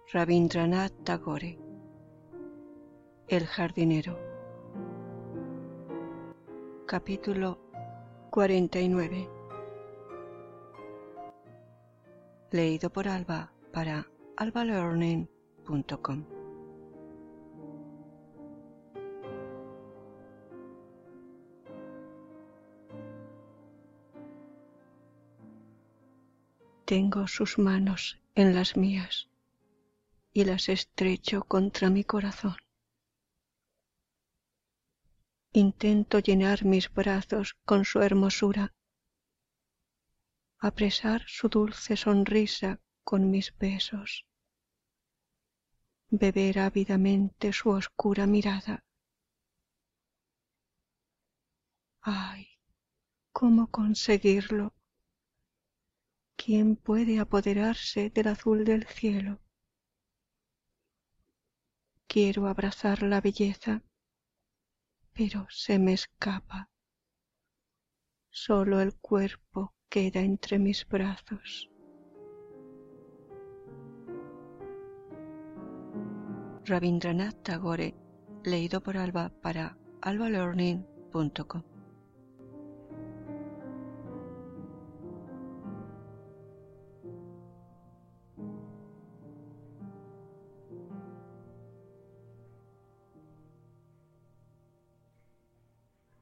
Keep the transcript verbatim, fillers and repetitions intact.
Rabindranath Tagore. El jardinero. Capítulo cuarenta y nueve. Leído por Alba para alba learning punto com. Tengo sus manos en las mías y las estrecho contra mi corazón. Intento llenar mis brazos con su hermosura, apresar su dulce sonrisa con mis besos, beber ávidamente su oscura mirada. ¡Ay! ¿Cómo conseguirlo? ¿Quién puede apoderarse del azul del cielo? Quiero abrazar la belleza, pero se me escapa. Solo el cuerpo queda entre mis brazos. Rabindranath Tagore, leído por Alba para alba learning punto com.